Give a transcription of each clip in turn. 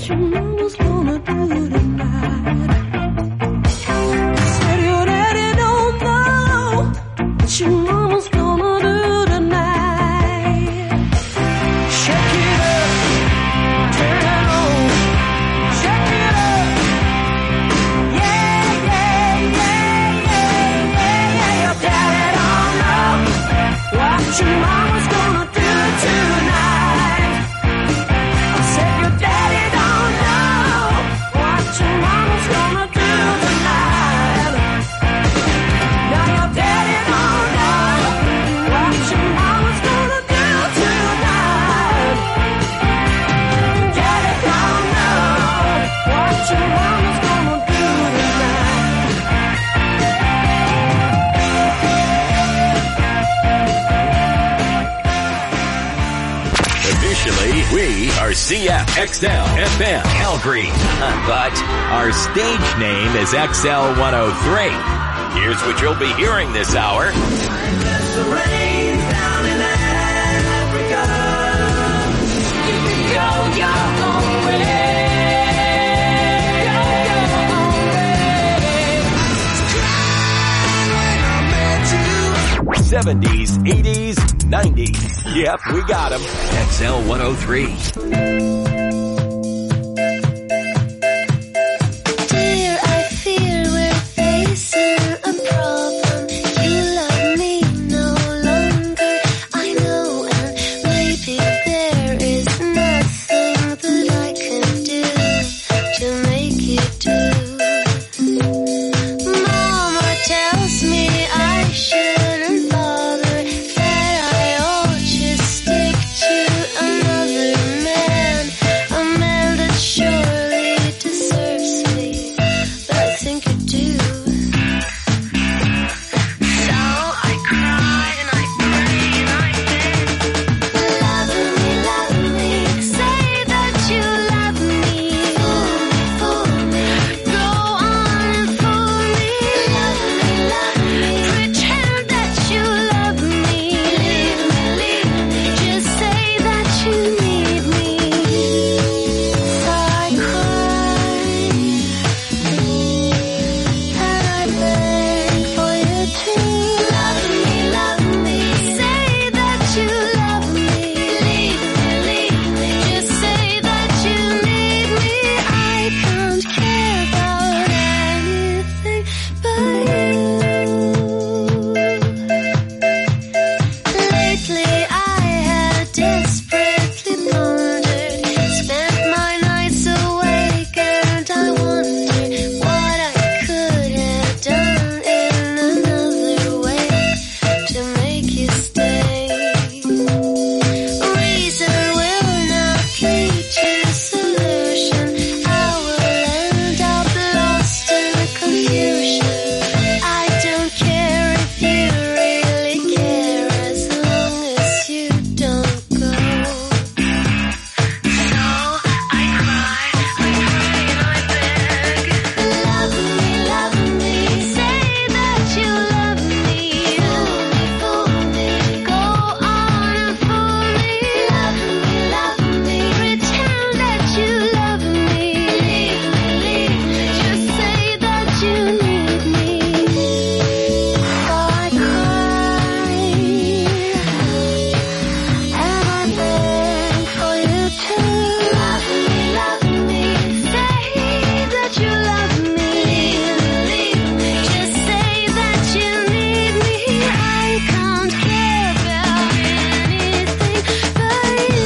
your mama's gonna do tonight. Said your daddy don't know what your mama's gonna do tonight. Shake it up, turn it on, shake it up. Yeah, yeah, yeah, yeah, yeah, yeah. Your daddy don't know what your mama's gonna do tonight. I said your daddy don't know what your mama's gonna do tonight. Now your daddy don't know what your mama's gonna do tonight. Daddy don't know what your mama's gonna do Officially, we are CFXL FM Calgary, but our stage name is XL 103. Here's what you'll be hearing this hour. The rain down in Africa. You can go your own way. Go your own way. 70s, 80s, 90s. Yep, we got them. XL 103. Dear, I fear we're facing a problem. You love me no longer, I know, and maybe there is nothing that I can do to make it do. Mama tells me I shouldn't bother, that I ought to stick to another man, a man that surely deserves me, but I think I do. So I cry and I pray and I beg, love me, say that you love me, fool me, go on and fool me, pretend that you love me, just say that you need me. So I cry and I beg for you to love me, say that you love me, just say that you need me. I can't care about anything but you. Lately I had desperately pondered, spent my nights awake, and I wondered what I could have done in another way to make you stay. Reason will not lead to solution. I will end up lost in confusion. I don't care if you really care, as long as you don't go. So I cry, I pray and I beg, love me, say that you love me, fool me, go on and fool me, pretend that you love me, just say that you need me. So I cry and I beg for you to love me, say that you love me, just say that you need me. I can't care about anything but you.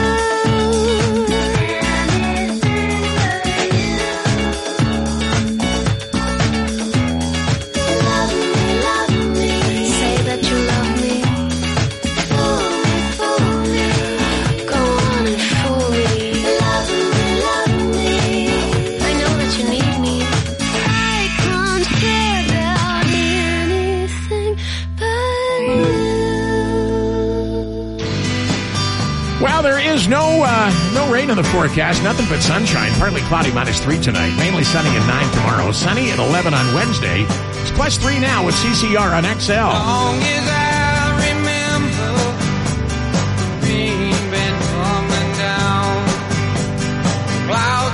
Love me, say that you love me, fool me, go on and fool me, love me, I know that you need me. I can't care about anything but you. Well, there is no rain in the forecast, nothing but sunshine. Partly cloudy, -3 tonight. Mainly sunny at 9 tomorrow. Sunny at 11 on Wednesday. It's +3 now with CCR on XL. Long as I remember, rain been coming down. Clouds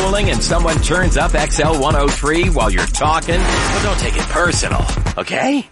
carpooling and someone turns up XL 103 while you're talking? Well, don't take it personal, okay?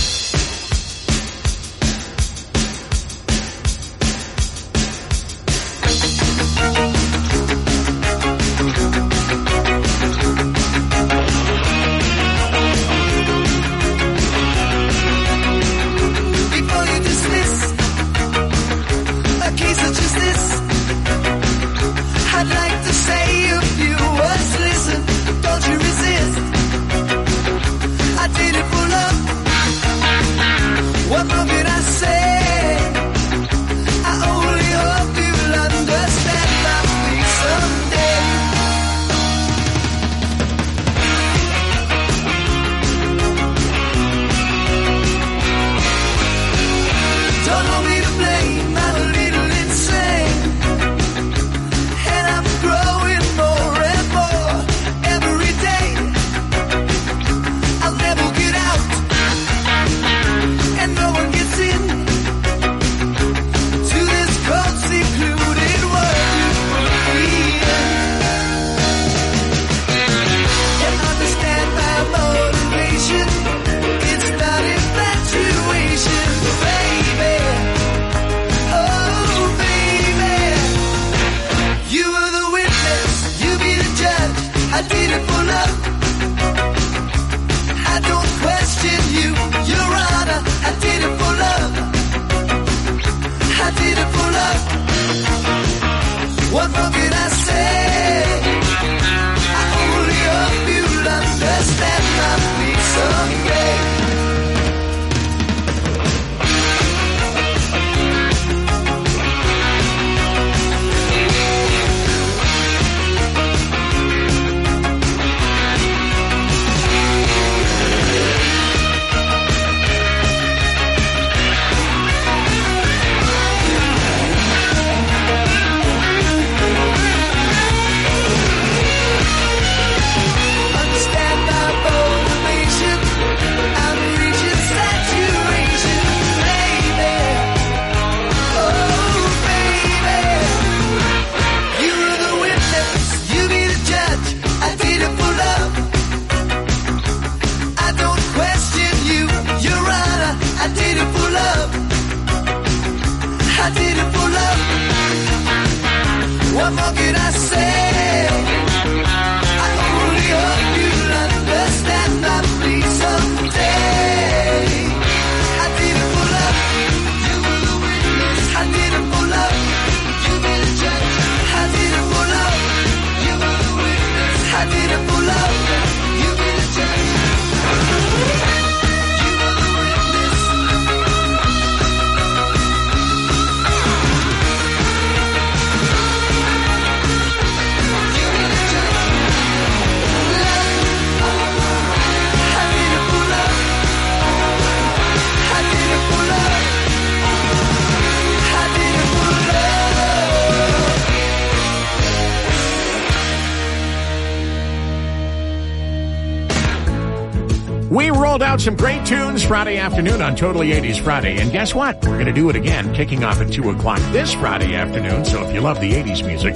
We rolled out some great tunes Friday afternoon on Totally 80s Friday. And guess what? We're going to do it again, kicking off at 2 o'clock this Friday afternoon. So if you love the 80s music,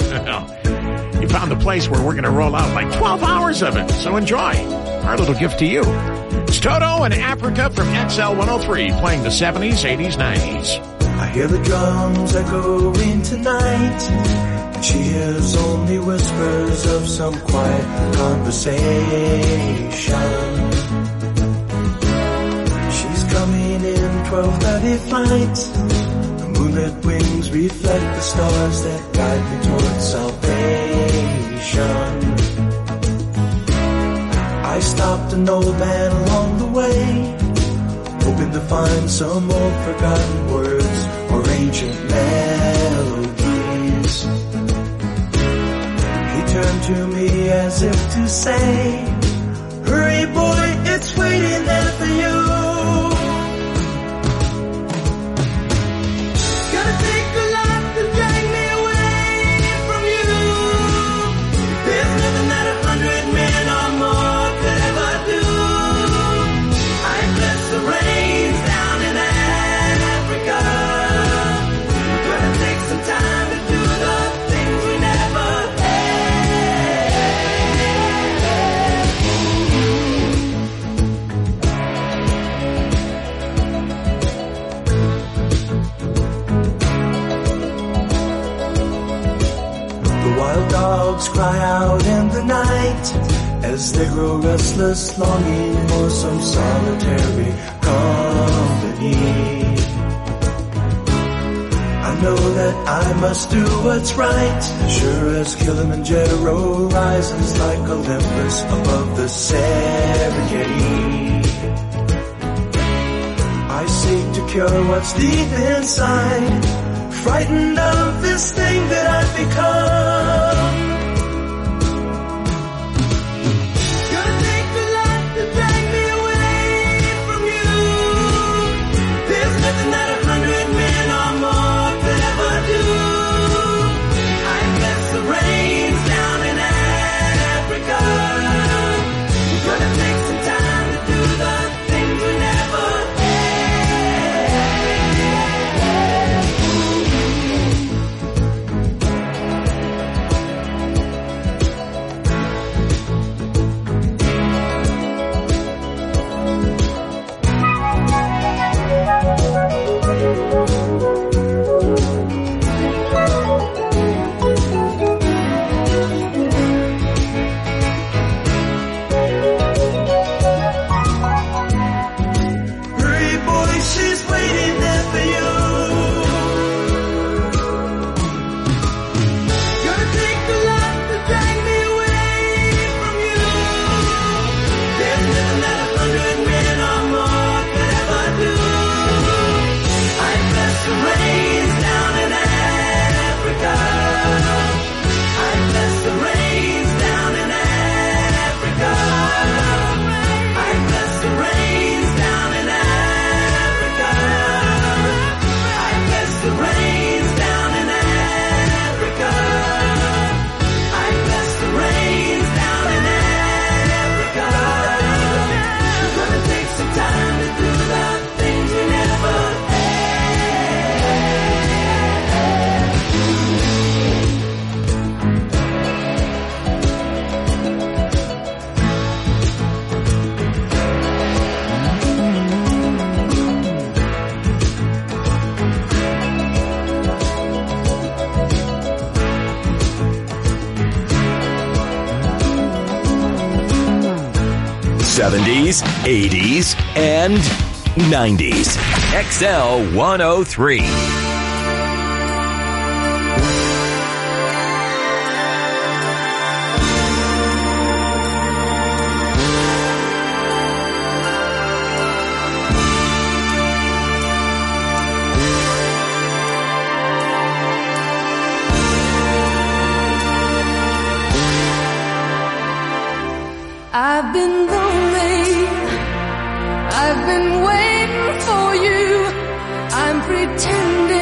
you found the place where we're going to roll out like 12 hours of it. So enjoy. Our little gift to you. It's Toto and Africa from XL 103 playing the 70s, 80s, 90s. I hear the drums echoing tonight, and she hears only whispers of some quiet conversation. Coming in 12:30 flight, the moonlit wings reflect the stars that guide me towards salvation. I stopped an old man along the way, hoping to find some old forgotten words or ancient melodies. He turned to me as if to say, hurry boy, it's waiting there for you. night as they grow restless, longing for some solitary company. I know that I must do what's right, sure as Kilimanjaro rises like Olympus above the Serengeti. I seek to cure what's deep inside, frightened of this thing that I've become. Gonna take the light to drag me away from you. There's nothing that 100 men or more could ever do. I guess the rain's down in Africa. Gonna take some time to do the things we never '70s, '80s, and '90s. XL 103. I've been lonely, I've been waiting for you, I'm pretending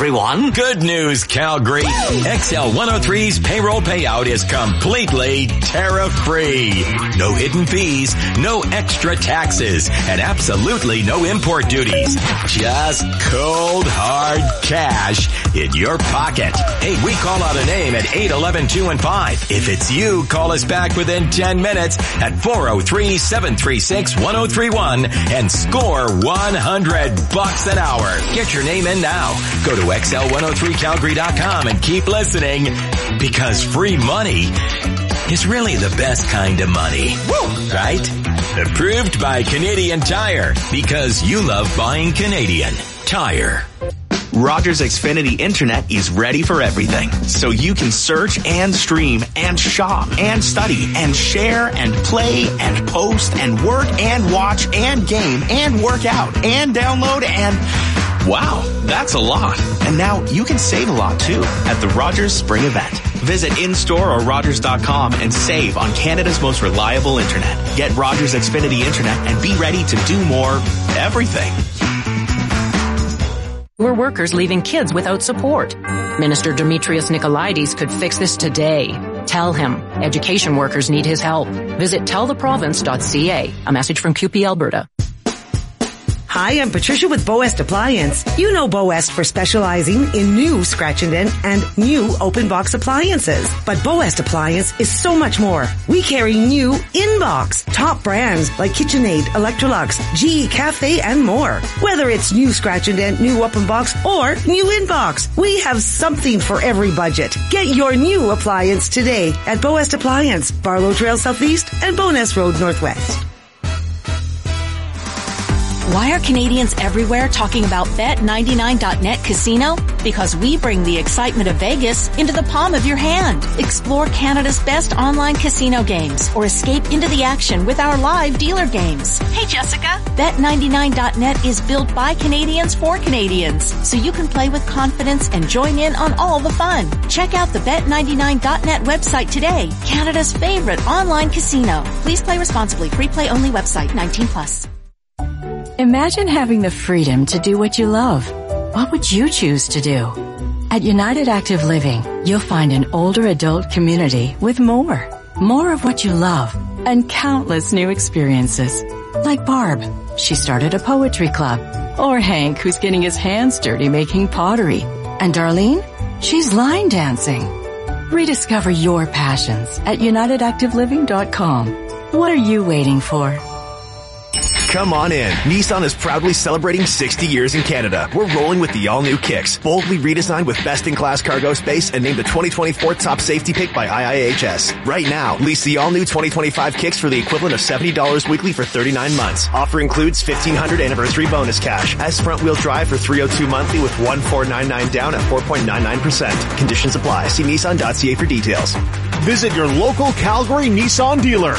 everyone. Good news, Calgary. XL 103's payroll payout is completely tariff-free. No hidden fees, no extra taxes, and absolutely no import duties. Just cold, hard cash in your pocket. Hey, we call out a name at 811-215. If it's you, call us back within 10 minutes at 403-736-1031 and score $100 an hour. Get your name in now. Go to XL103Calgary.com and keep listening, because free money is really the best kind of money. Woo! Right? Approved by Canadian Tire, because you love buying Canadian Tire. Rogers Xfinity Internet is ready for everything, so you can search and stream and shop and study and share and play and post and work and watch and game and work out and download and... Wow, that's a lot. And now you can save a lot too at the Rogers Spring Event. Visit in-store or Rogers.com and save on Canada's most reliable internet. Get Rogers Xfinity Internet and be ready to do more everything. We're workers leaving kids without support. Minister Demetrius Nicolaides could fix this today. Tell him. Education workers need his help. Visit telltheprovince.ca. A message from QP Alberta. Hi, I'm Patricia with Bow West Appliance. You know Bow West for specializing in new scratch and dent and new open box appliances. But Bow West Appliance is so much more. We carry new in-box, top brands like KitchenAid, Electrolux, GE Cafe, and more. Whether it's new scratch and dent, new open box, or new in-box, we have something for every budget. Get your new appliance today at Bow West Appliance, Barlow Trail Southeast and Bowness Road Northwest. Why are Canadians everywhere talking about Bet99.net Casino? Because we bring the excitement of Vegas into the palm of your hand. Explore Canada's best online casino games or escape into the action with our live dealer games. Hey, Jessica. Bet99.net is built by Canadians for Canadians, so you can play with confidence and join in on all the fun. Check out the Bet99.net website today, Canada's favorite online casino. Please play responsibly. Free play only website, 18+. Imagine having the freedom to do what you love. What would you choose to do? At United Active Living, you'll find an older adult community with more of what you love, and countless new experiences. Like Barb, she started a poetry club. Or Hank, who's getting his hands dirty making pottery. And Darlene, she's line dancing. Rediscover your passions at UnitedActiveLiving.com. What are you waiting for? Come on in. Nissan is proudly celebrating 60 years in Canada. We're rolling with the all-new Kicks, boldly redesigned with best-in-class cargo space and named the 2024 top safety pick by IIHS. Right now, lease the all-new 2025 Kicks for the equivalent of $70 weekly for 39 months. Offer includes $1,500 anniversary bonus cash. Has front-wheel drive for $302 monthly with $1,499 down at 4.99%. Conditions apply. See Nissan.ca for details. Visit your local Calgary Nissan dealer.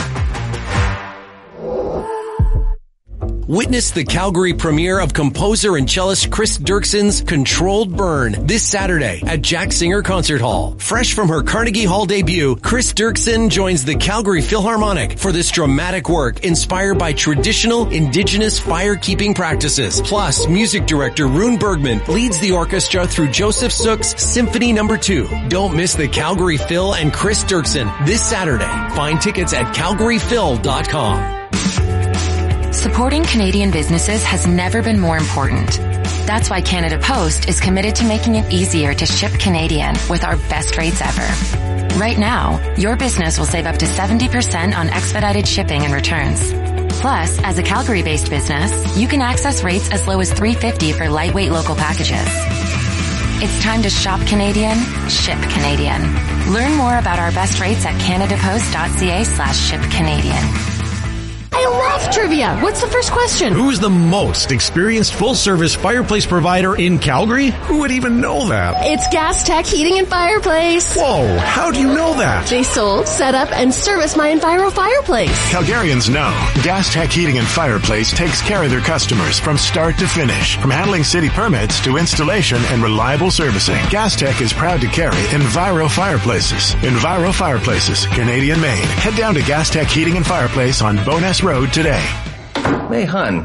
Witness the Calgary premiere of composer and cellist Chris Dirkson's Controlled Burn this Saturday at Jack Singer Concert Hall. Fresh from her Carnegie Hall debut, Chris Dirkson joins the Calgary Philharmonic for this dramatic work inspired by traditional Indigenous fire-keeping practices. Plus, music director Rune Bergman leads the orchestra through Joseph Sook's Symphony No. 2. Don't miss the Calgary Phil and Chris Dirkson this Saturday. Find tickets at calgaryphil.com. Supporting Canadian businesses has never been more important. That's why Canada Post is committed to making it easier to ship Canadian with our best rates ever. Right now, your business will save up to 70% on expedited shipping and returns. Plus, as a Calgary-based business, you can access rates as low as $3.50 for lightweight local packages. It's time to shop Canadian, ship Canadian. Learn more about our best rates at canadapost.ca/shipcanadian. I love trivia. What's the first question? Who's the most experienced full-service fireplace provider in Calgary? Who would even know that? It's Gas Tech Heating and Fireplace. Whoa, how do you know that? They sold, set up, and service my Enviro fireplace. Calgarians know Gas Tech Heating and Fireplace takes care of their customers from start to finish. From handling city permits to installation and reliable servicing, Gas Tech is proud to carry Enviro Fireplaces. Enviro Fireplaces, Canadian made. Head down to Gas Tech Heating and Fireplace on Bowness Road today. Hey, hun,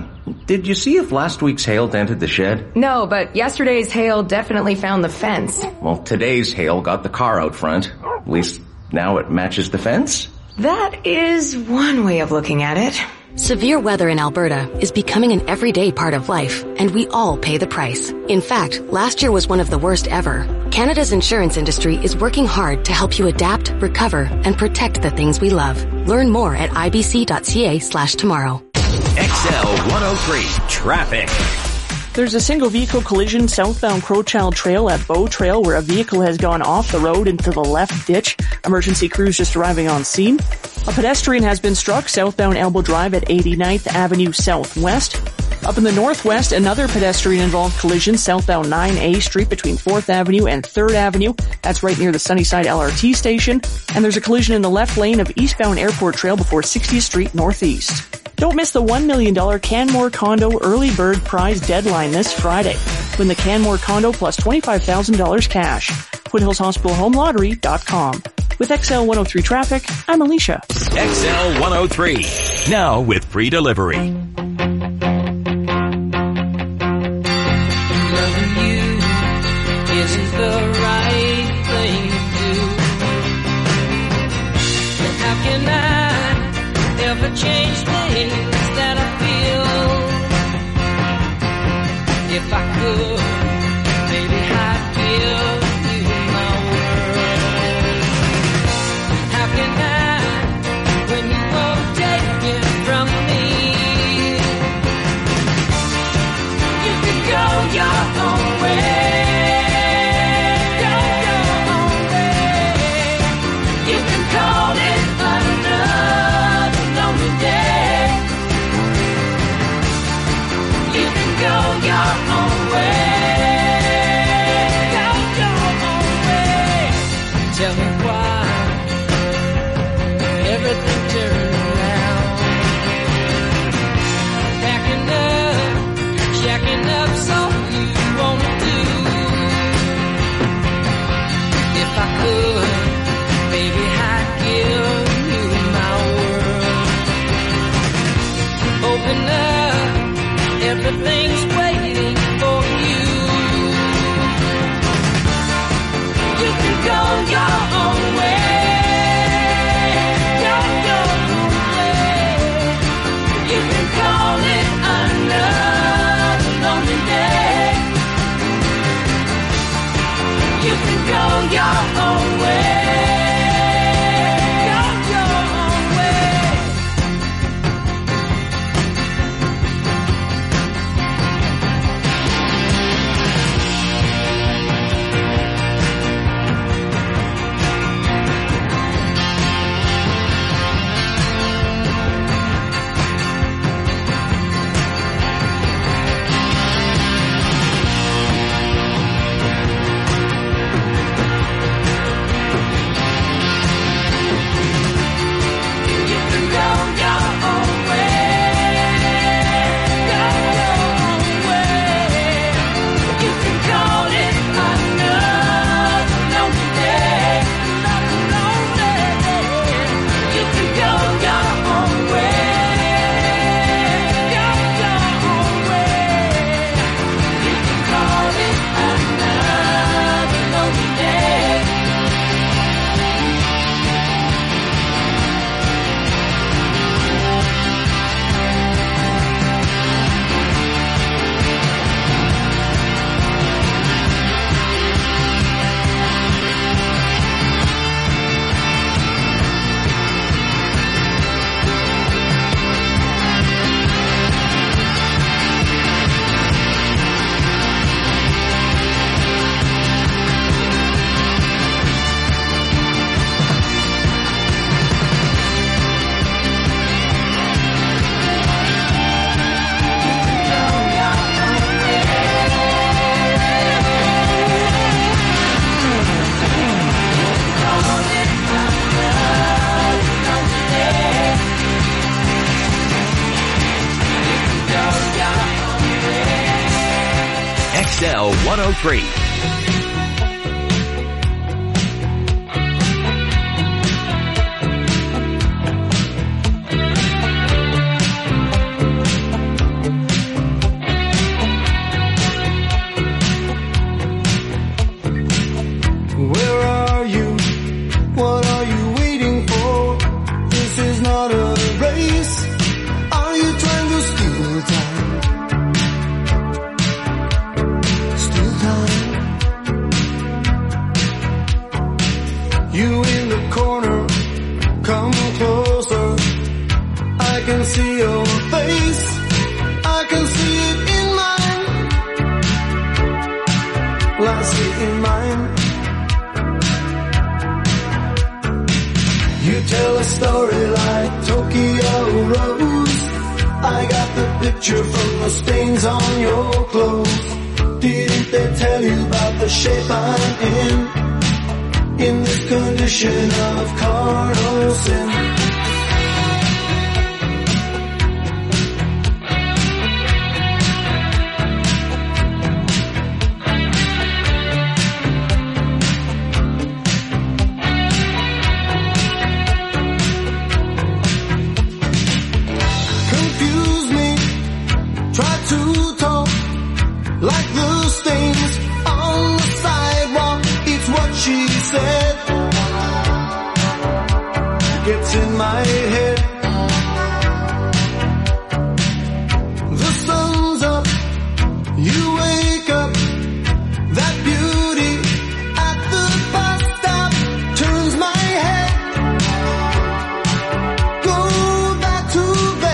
Did you see if last week's hail dented the shed? No, but yesterday's hail definitely found the fence. Well, today's hail got the car out front. At least now it matches the fence. That is one way of looking at it. Severe weather in Alberta is becoming an everyday part of life, and we all pay the price. In fact, last year was one of the worst ever. Canada's insurance industry is working hard to help you adapt, recover, and protect the things we love. Learn more at ibc.ca/tomorrow. XL 103 Traffic. There's a single vehicle collision southbound Crowchild Trail at Bow Trail where a vehicle has gone off the road into the left ditch. Emergency crews just arriving on scene. A pedestrian has been struck southbound Elbow Drive at 89th Avenue Southwest. Up in the northwest, another pedestrian-involved collision southbound 9A Street between 4th Avenue and 3rd Avenue. That's right near the Sunnyside LRT station. And there's a collision in the left lane of eastbound Airport Trail before 60th Street Northeast. Don't miss the $1 million Canmore Condo Early Bird Prize deadline this Friday. Win the Canmore Condo plus $25,000 cash. FoothillsHospitalHomeLottery.com. With XL 103 Traffic, I'm Alicia. XL 103. Now with free delivery. Loving you isn't the right thing to do. And how can I ever change things that I feel? If I could, maybe I'd give you my word. How can I, when you won't take it from me? You can go your own way. Go your own way. You can call it another lonely day. You can go your own way. Go your own way. Tell me why everything turned around. Packing up, shacking up, so you wanna do. If I could, baby, I'd give you my world. Open up, everything's waiting for you. You can go your own way. Go your own way. You can call it another lonely day. You can go your own way. Go your own way. XL 103. You in the corner, come closer. I can see your face, I can see it in mine. Well, I see it in mine. You tell a story like Tokyo Rose. I got the picture from the stains on your clothes. Didn't they tell you about the shape I'm in this condition of carnal sin? Like the stains on the sidewalk, it's what she said. Gets in my head. The sun's up, you wake up. That beauty at the bus stop turns my head. Go back to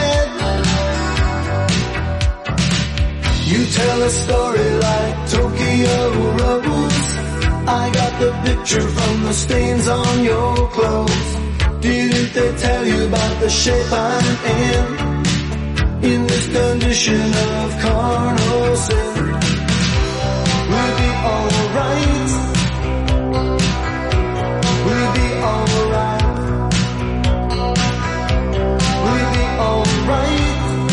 bed. You tell a story like Tokyo Rose. I got the picture from the stains on your clothes. Didn't they tell you about the shape I'm in this condition of carnal sin? We'll be alright. We'll be alright. We'll be alright.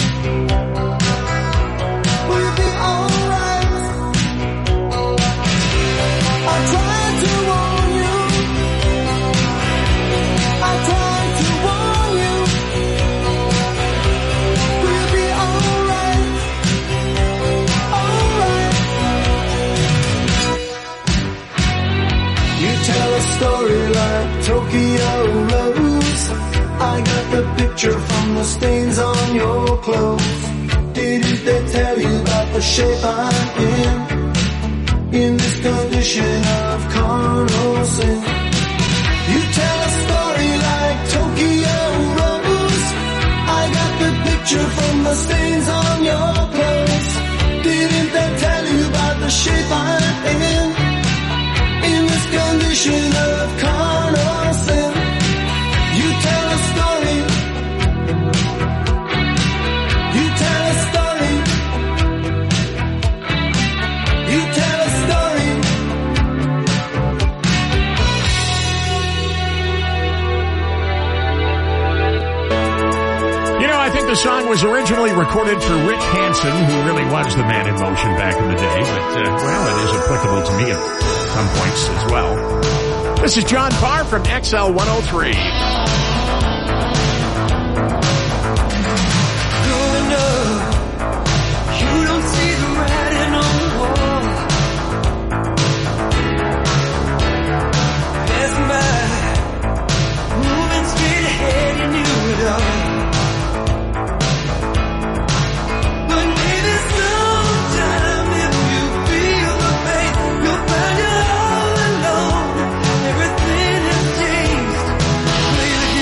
Story like Tokyo Rose. I got the picture from the stains on your clothes. Didn't they tell you about the shape I'm in this condition of carnal sin? You tell a story like Tokyo Rose. I got the picture from the stains on your clothes. Didn't they tell you about the shape I'm in this condition of carnal sin? You tell a story. You tell a story. You tell a story. You know, I think the song was originally recorded for Rick Hansen, who really was the man in motion back in the day, but, well, it is applicable to me at some points as well. This is John Parr from XL 103. Growing up, you don't see the writing on the wall. Passing by, moving straight ahead, you knew it all. But maybe sometime if you feel the pain, you'll find you're all alone. Everything has changed. Play the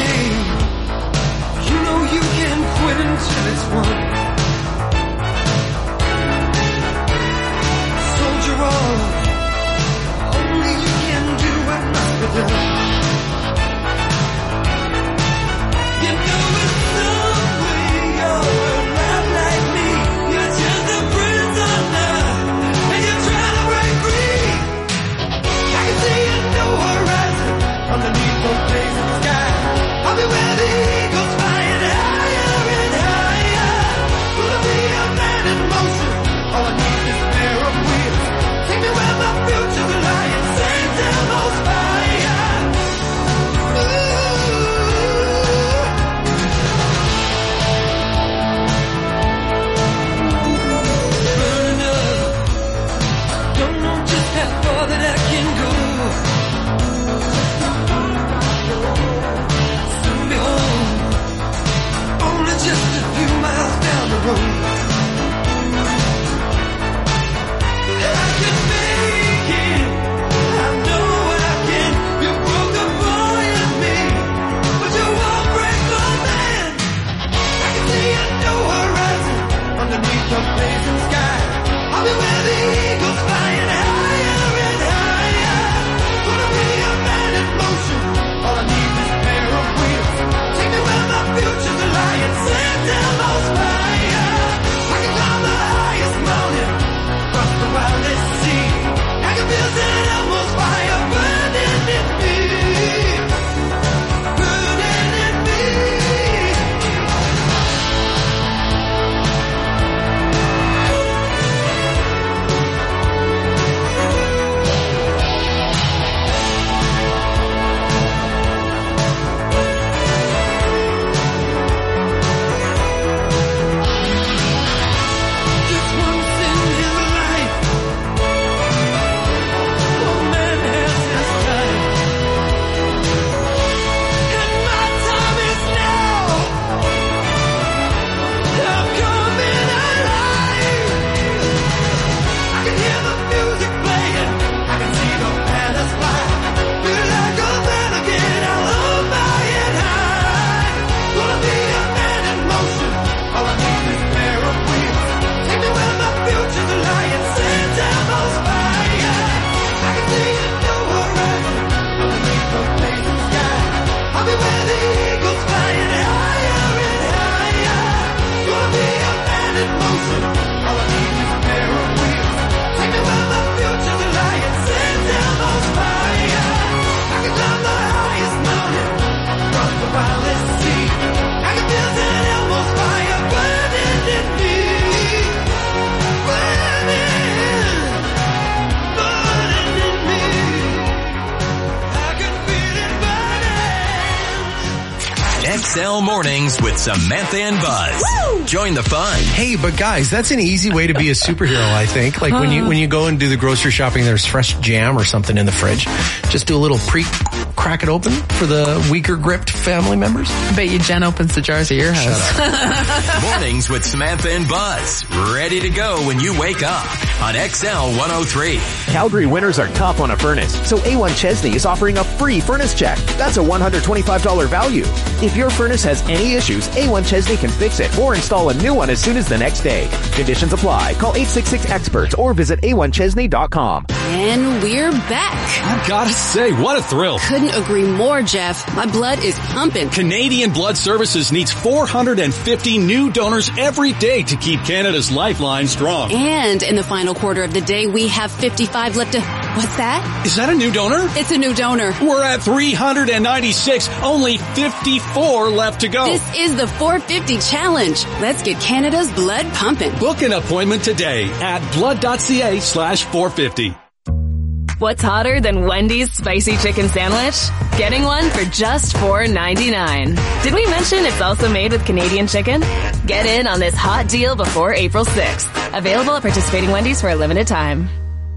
XL Mornings with Samantha and Buzz. Woo! Join the fun. Hey, but guys, that's an easy way to be a superhero, I think. Like when you go and do the grocery shopping, there's fresh jam or something in the fridge. Just do a little crack it open for the weaker gripped family members. Bet you Jen opens the jars at your house. Mornings with Samantha and Buzz. Ready to go when you wake up on XL 103. Calgary winters are tough on a furnace, so A1 Chesney is offering a free furnace check. That's a $125 value. If your furnace has any issues, A1 Chesney can fix it or install a new one as soon as the next day. Conditions apply. Call 866-EXPERTS or visit a1chesney.com. And we're back. I gotta say, what a thrill. Couldn't agree more, Jeff. My blood is pumping. Canadian Blood Services needs 450 new donors every day to keep Canada's lifeline strong. And in the final quarter of the day, we have 55 left to... What's that? Is that a new donor? It's a new donor. We're at 396. Only 54 left to go. This is the 450 challenge. Let's get Canada's blood pumping. Book an appointment today at blood.ca/450. What's hotter than Wendy's spicy chicken sandwich? Getting one for just $4.99. Did we mention it's also made with Canadian chicken? Get in on this hot deal before April 6th. Available at participating Wendy's for a limited time.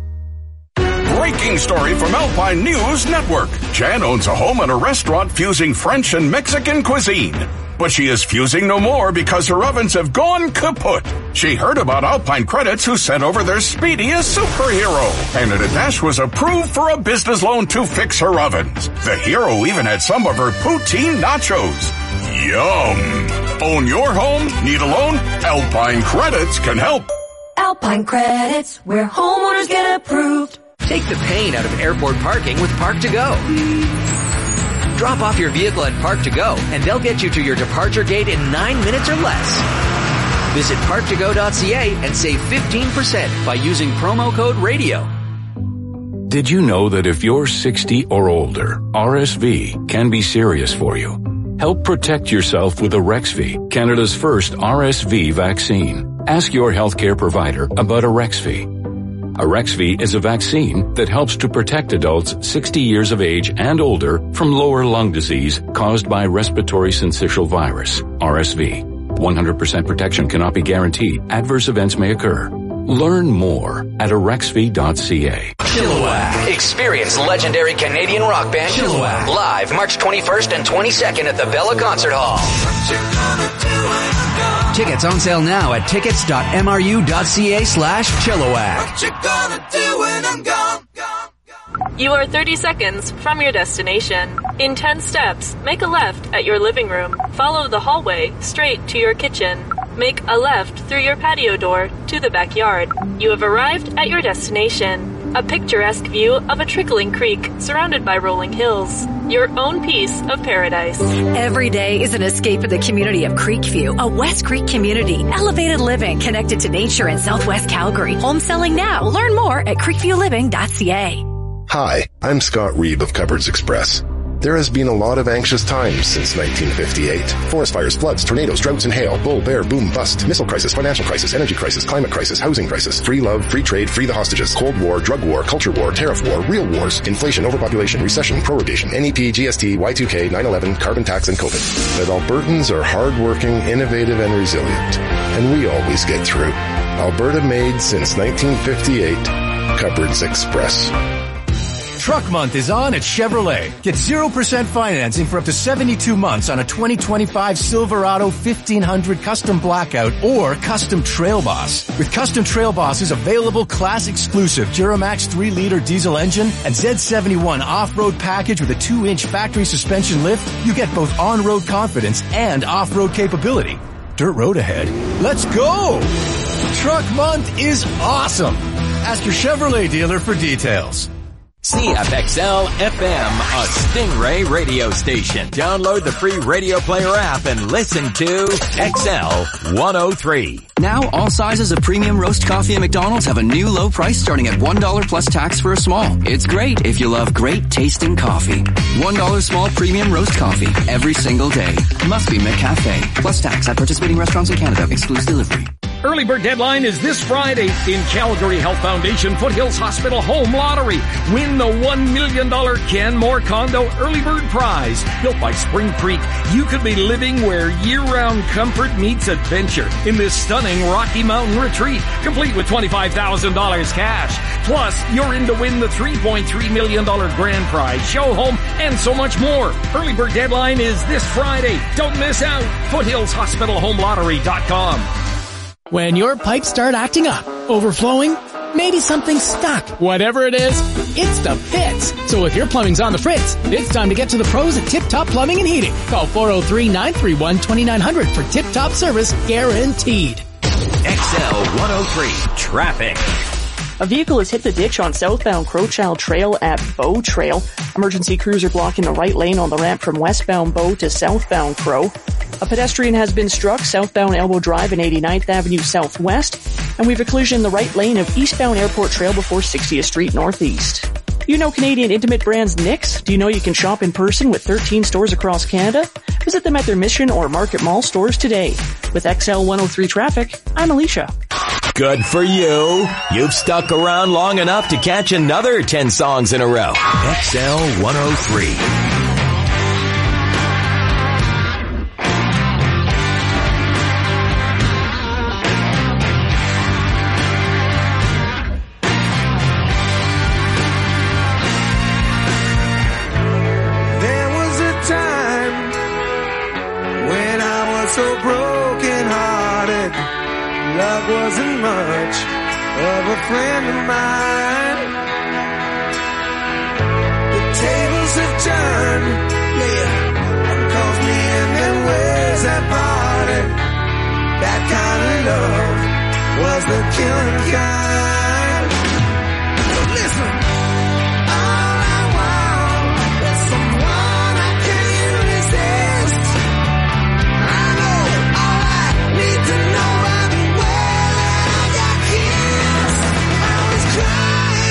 Breaking story from Alpine News Network. Jan owns a home and a restaurant fusing French and Mexican cuisine. But she is fusing no more because her ovens have gone kaput. She heard about Alpine Credits, who sent over their speediest superhero. And Dash was approved for a business loan to fix her ovens. The hero even had some of her poutine nachos. Yum! Own your home? Need a loan? Alpine Credits can help. Alpine Credits, where homeowners get approved. Take the pain out of airport parking with Park2Go. Drop off your vehicle at Park2Go, and they'll get you to your departure gate in 9 minutes or less. Visit park2go.ca and save 15% by using promo code RADIO. Did you know that if you're 60 or older, RSV can be serious for you? Help protect yourself with Arexvy, Canada's first RSV vaccine. Ask your healthcare provider about Arexvy. Arexvy is a vaccine that helps to protect adults 60 years of age and older from lower lung disease caused by respiratory syncytial virus, RSV. 100% protection cannot be guaranteed. Adverse events may occur. Learn more at arexvy.ca. Chilliwack. Experience legendary Canadian rock band Chilliwack live March 21st and 22nd at the Bella Concert Hall. Tickets on sale now at tickets.mru.ca/Chilliwack. What you gonna do when I'm gone? You are 30 seconds from your destination. In 10 steps, make a left at your living room. Follow the hallway straight to your kitchen. Make a left through your patio door to the backyard. You have arrived at your destination. A picturesque view of a trickling creek surrounded by rolling hills. Your own piece of paradise. Every day is an escape in the community of Creekview, a West Creek community. Elevated living connected to nature in Southwest Calgary. Home selling now. Learn more at creekviewliving.ca. Hi, I'm Scott Reeb of Cupboards Express. There has been a lot of anxious times since 1958. Forest fires, floods, tornadoes, droughts and hail, bull, bear, boom, bust, missile crisis, financial crisis, energy crisis, climate crisis, housing crisis, free love, free trade, free the hostages, Cold War, drug war, culture war, tariff war, real wars, inflation, overpopulation, recession, prorogation, NEP, GST, Y2K, 9/11, carbon tax, and COVID. But Albertans are hardworking, innovative, and resilient. And we always get through. Alberta made since 1958. Cupboards Express. Truck Month is on at Chevrolet. Get 0% financing for up to 72 months on a 2025 Silverado 1500 Custom Blackout or Custom Trail Boss. With Custom Trail Boss's available class exclusive Duramax 3-liter diesel engine and Z71 off-road package with a 2-inch factory suspension lift, you get both on-road confidence and off-road capability. Dirt road ahead. Let's go! Truck Month is awesome! Ask your Chevrolet dealer for details. CFXL FM, a Stingray radio station. Download the free Radio Player app and listen to XL 103. Now, all sizes of premium roast coffee at McDonald's have a new low price starting at $1 plus tax for a small. It's great if you love great tasting coffee. $1 small premium roast coffee every single day. Must be McCafe. Plus tax at participating restaurants in Canada. Excludes delivery. Early bird deadline is this Friday in Calgary Health Foundation Foothills Hospital Home Lottery. Win the $1 million Canmore Condo Early Bird Prize. Built by Spring Creek, you could be living where year-round comfort meets adventure in this stunning Rocky Mountain retreat, complete with $25,000 cash. Plus, you're in to win the $3.3 million grand prize, show home, and so much more. Early bird deadline is this Friday. Don't miss out. FoothillsHospitalHomeLottery.com. When your pipes start acting up, overflowing, maybe something's stuck. Whatever it is, it's the Fitz. So if your plumbing's on the fritz, it's time to get to the pros at Tip Top Plumbing and Heating. Call 403-931-2900 for Tip Top service guaranteed. XL 103 Traffic. A vehicle has hit the ditch on southbound Crowchild Trail at Bow Trail. Emergency crews are blocking the right lane on the ramp from westbound Bow to southbound Crow. A pedestrian has been struck southbound Elbow Drive and 89th Avenue Southwest. And we've a collision in the right lane of eastbound Airport Trail before 60th Street Northeast. You know Canadian intimate brands NYX? Do you know you can shop in person with 13 stores across Canada? Visit them at their Mission or Market Mall stores today. With XL 103 Traffic, I'm Alicia. Good for you. You've stuck around long enough to catch another 10 songs in a row. XL 103. So broken-hearted, love wasn't much of a friend of mine. The tables have turned, and calls me in their ways that parted. That kind of love was the killing kind. So listen. All I want is someone I can resist. Need to know I'm well and I got kissed. I was crying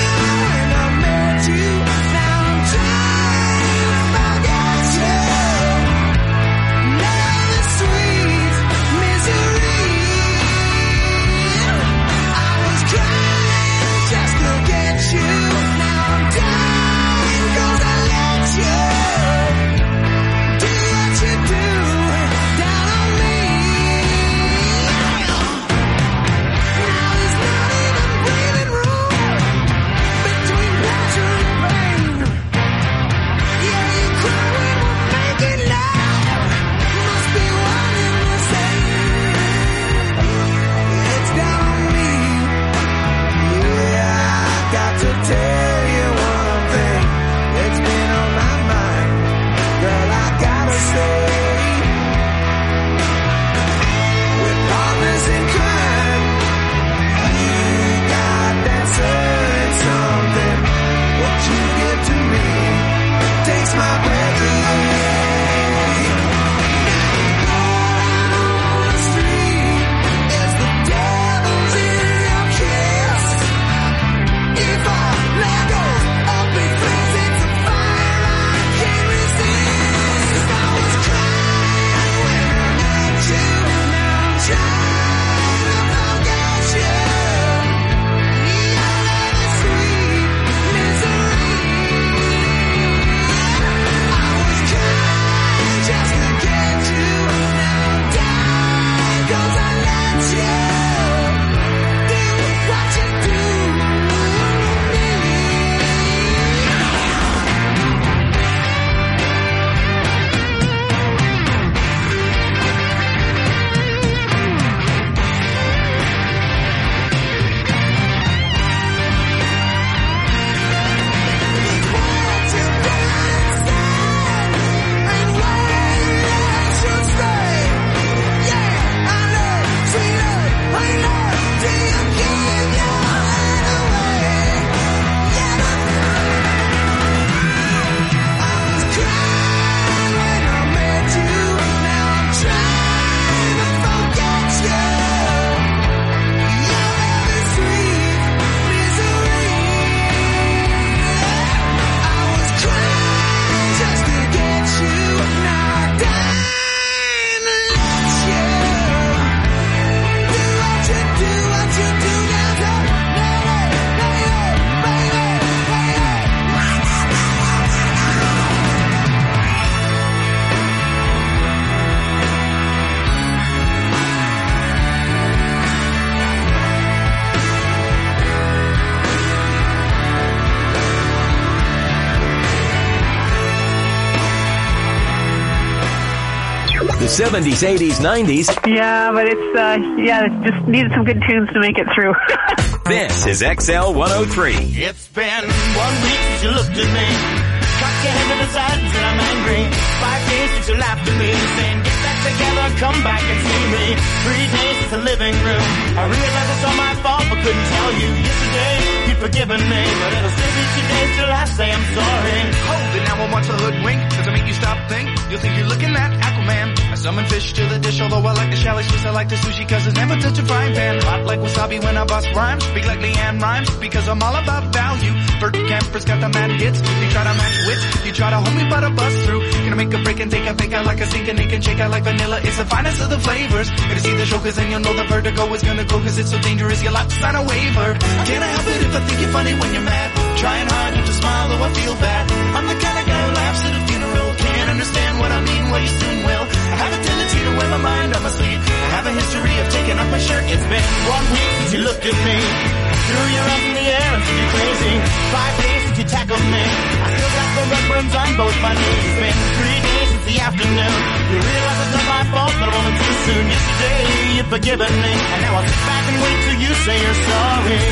The 70s, 80s, 90s. Yeah, but it just needed some good tunes to make it through. This is XL 103. It's been 1 week since you looked at me. Cock your head to the side and said I'm angry. 5 days since you laughed at me, saying get back together, come back and see me. 3 days since the living room. I realized it's all my fault, but couldn't tell you. Yesterday, you'd forgiven me, but it'll still be 2 days till I say I'm sorry. Hold it, now I want to hoodwink. Does it make you stop think? You'll think you're looking at Aquaman. I summon fish to the dish, although I like the shallots, just I like the sushi, cause it's never touch a frying pan. Hot like wasabi when I bust rhymes. Big like Leanne rhymes, because I'm all about value. Virgin campers got the mad hits. You try to match wits, you try to hold me but I bust through. Gonna make a break and take a fake out like a sink and they can shake out like vanilla. It's the finest of the flavors. Gonna see the show cause then you'll know the vertigo is gonna go cause it's so dangerous you'll have to sign a waiver. Can't I help it if I think you're funny when you're mad? Trying hard not to smile though I feel bad. I'm the kind of guy who laughs at a funeral. Can't understand what I mean, well you soon will. I have a tendency to wear my mind on my sleeve. I have a history of taking off my shirt. It's been 1 week since you looked at me. Threw your arms in the air and said you're crazy. 5 days since you tackled me. I still got the red burns on both my knees. It's been 3 days since the afternoon. You realize it's not my fault, but it wasn't too soon. Yesterday you've forgiven me, and now I'll sit back and wait till you say you're sorry.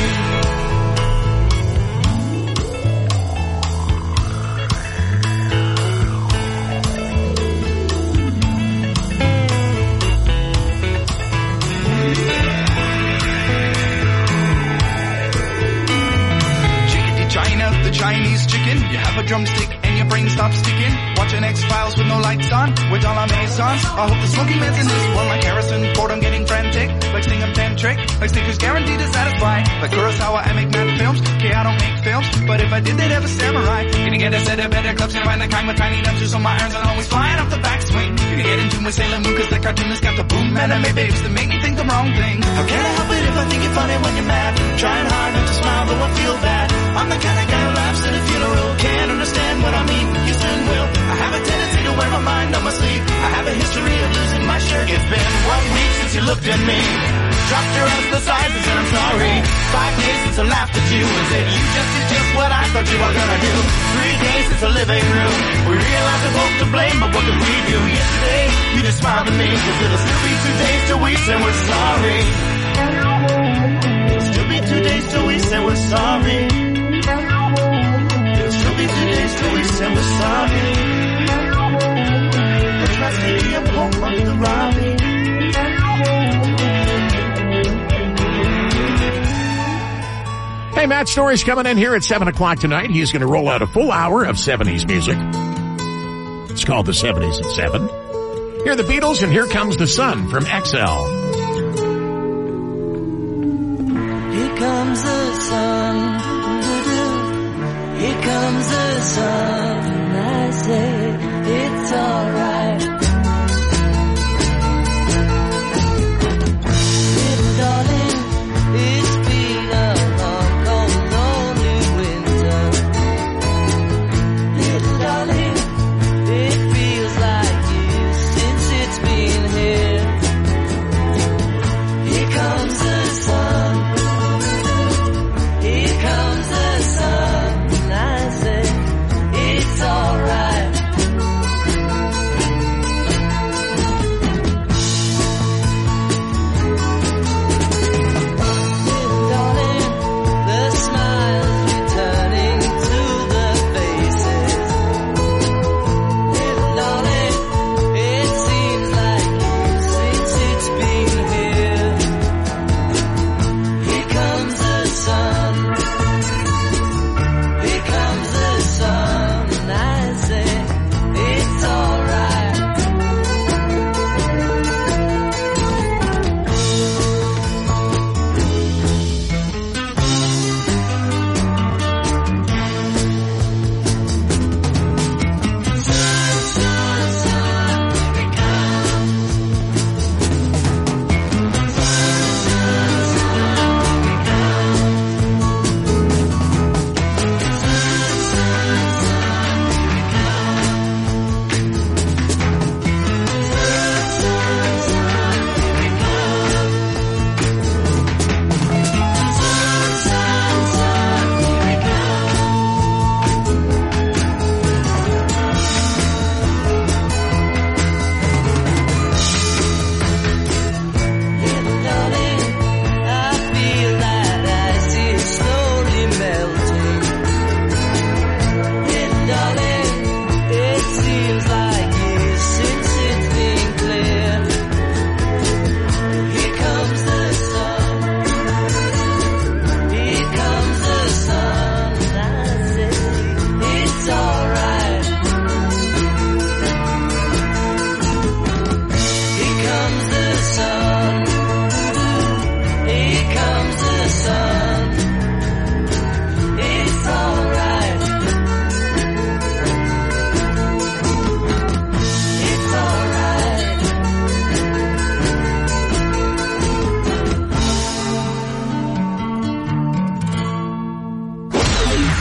The Chinese chicken, you have a drumstick and your brain stops sticking. Watching X-Files with no lights on, with all our masons. I hope the smoky man's in this one like Harrison Ford. I'm getting frantic, like Stingham tantric, like stickers guaranteed to satisfy. Like Kurosawa, I make mad films. Okay, I don't make films, but if I did, they'd have a samurai. Gonna get a set of better clubs and find the kind with tiny numbers, so my irons are always flying off the backswing. Gonna get in tune with Sailor Moon, cause the cartoonist got the boom anime babes that make me think the wrong thing. How can I help it if I think you're funny when you're mad? Trying hard not to smile, though I feel bad. I'm the kind of guy who laughs at a funeral. Can't understand what I mean, you soon will. I have a tendency to wear my mind on my sleeve. I have a history of losing my shirt. It's been 1 week since you looked at me. Dropped your hands to the sides and said I'm sorry. 5 days since I laughed at you and said you just did just what I thought you were gonna do. 3 days since the living room. We realized we're both to blame, but what could we do? Yesterday, you just smiled at me, cause it'll still be 2 days till we say we're sorry. It'll still be 2 days till we say we're sorry. It'll still be 2 days till we say we're sorry. But my city of hope under the Robbie. Hey, Matt Story's coming in here at 7 o'clock tonight. He's going to roll out a full hour of 70s music. It's called the 70s at 7. Here are the Beatles, and Here Comes the Sun from XL. Here comes the sun, here comes the sun, and I say it's alright. Little darling, it's been a long, cold, lonely winter. Little darling, it feels like years since it's been here. Here comes the sun. Here comes the sun, and I say it's alright.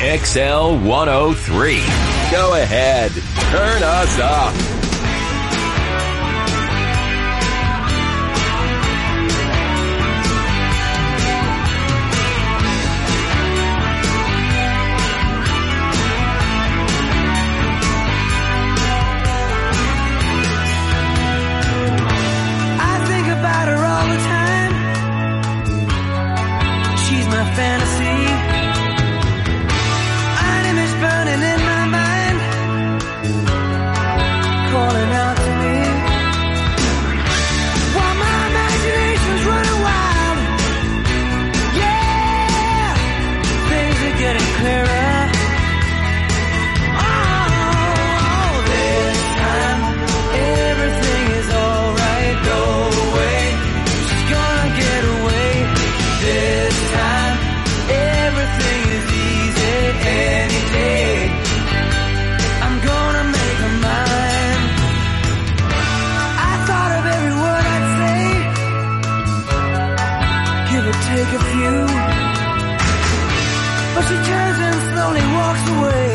XL 103. Go ahead. Turn us up. I think about her all the time. She's my fantasy. An image burning in my mind, calling out to me. While my imagination's running wild, yeah, things are getting clearer. Oh, this time everything is alright. Go away, she's gonna get away. This time everything is easy. Any day I'm gonna make her mine. I thought of every word I'd say, give or take a few, but she turns and slowly walks away.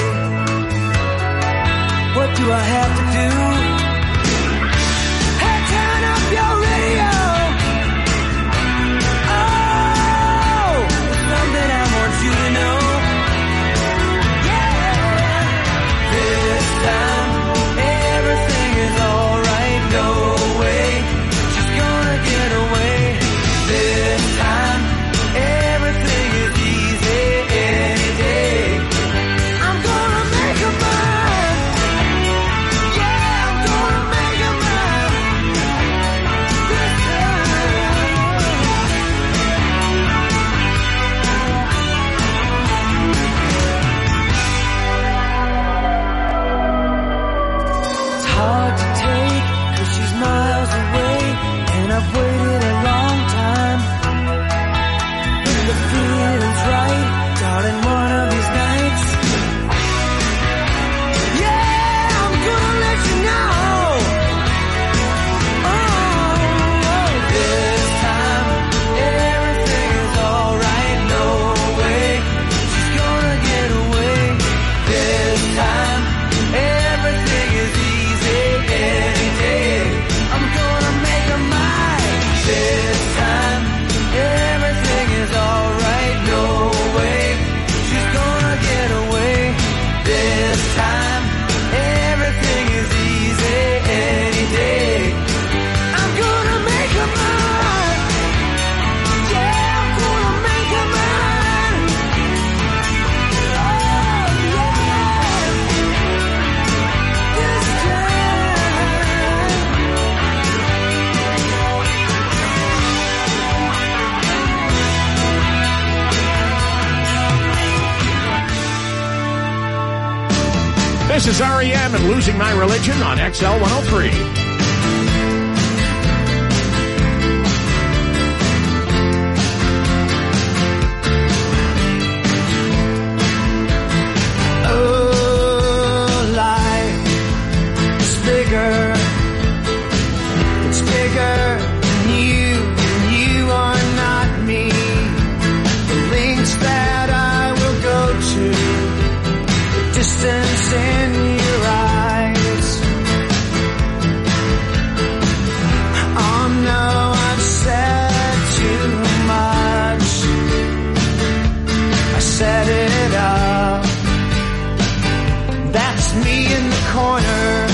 What do I have to do? Hey, turn up your radio. Oh, there's something I want you to know. This time, everything is alright. No way, she's gonna get away. This time, everything is easy. Any day I'm gonna make her mine. Yeah, I'm gonna make her mine. This It's hard to take, 'cause she's miles away, and I've waited a long time. The feeling's right, darling, one of these nights. Yeah, I'm gonna let you know. Oh, this time everything is alright. No way, she's gonna get away. This time everything is easy. Any day I'm gonna make her mine. This time everything is alright. No way, she's gonna get away. This time everything is easy. Any day I'm gonna make her mine. Yeah, I'm gonna make her mine. Oh, yeah. This This is REM and Losing My Religion on XL 103. Oh, life is bigger. It's bigger than you, and you are not me. The links that I will go to, the distance in your eyes. Oh no, I've said too much. I set it up. That's me in the corner.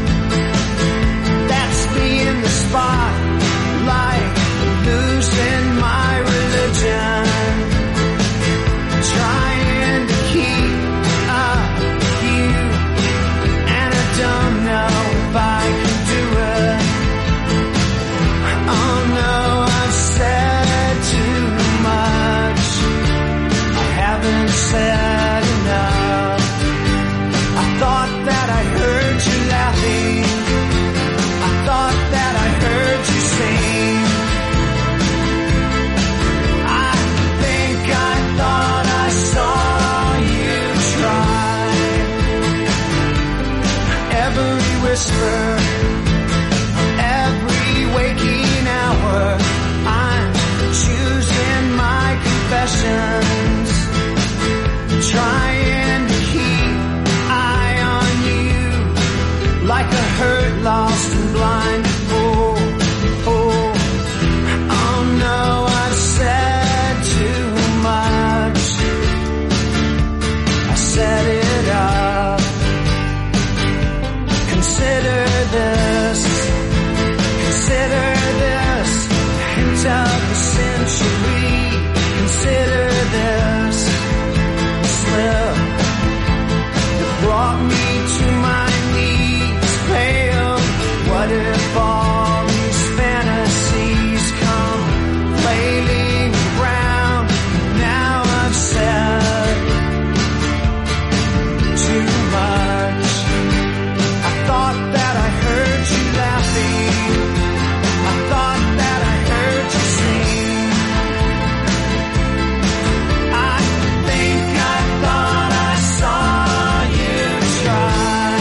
That's me in the spotlight, losing my religion, trying to keep up with you, and I don't know if I can do it. Oh no, I've said too much. I haven't said enough. I thought that I heard you laughing. I thought that I heard you sing. I think I thought I saw you try. Every whisper, every waking hour, I'm choosing my confessions, trying hurt, lost and blind. Oh, oh, oh no, I've said too much. I set it up. Consider this a hint of the century. Consider this a slip that brought me to my knees, pale. What if all these fantasies come flailing around? Now I've said too much. I thought that I heard you laughing. I thought that I heard you sing. I think I thought I saw you try.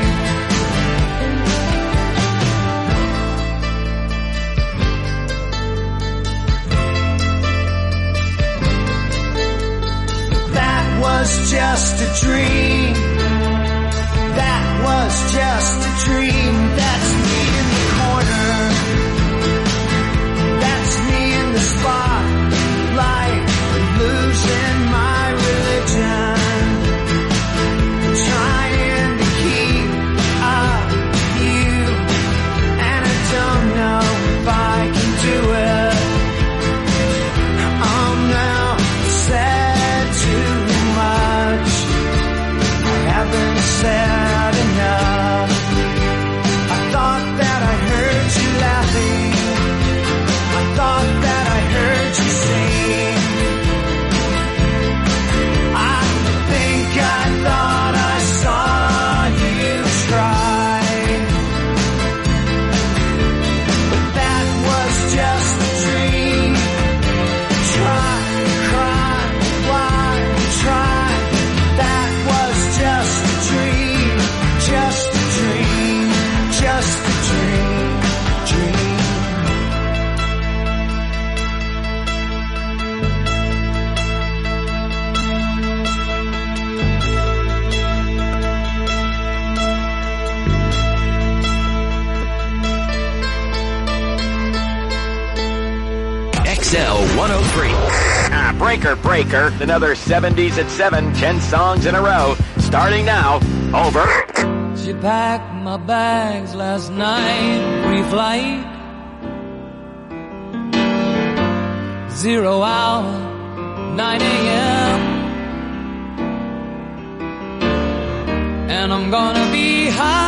That was just a dream. That was just a dream. That's me in the corner. That's me in the spotlight, losing my religion, trying to keep up with you, and I don't know if I can do it. I'm now said too much. I haven't said enough. I thought that I heard you laughing. I thought that I heard you sing. I think I thought I saw you try. But that was just a dream. Try, cry, why try? That was just a dream. Just a dream. Just a dream. Dream. XL 103. Breaker. Another 70s at 7, 10 songs in a row. Starting now. Over. She packed my bags last night, pre-flight. 0 hour, 9 a.m. And I'm gonna be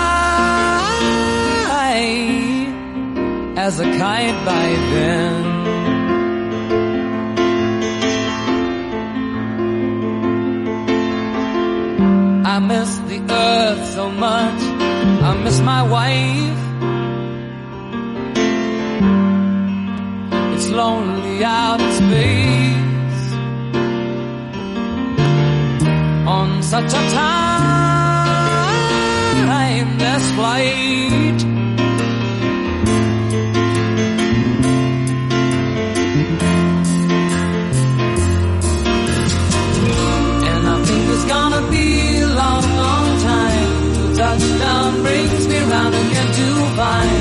high as a kite by then. I miss the earth so much. I miss my wife. It's lonely out in space on such a timeless flight. And I think it's gonna be a long, long time till touchdown brings me round again to find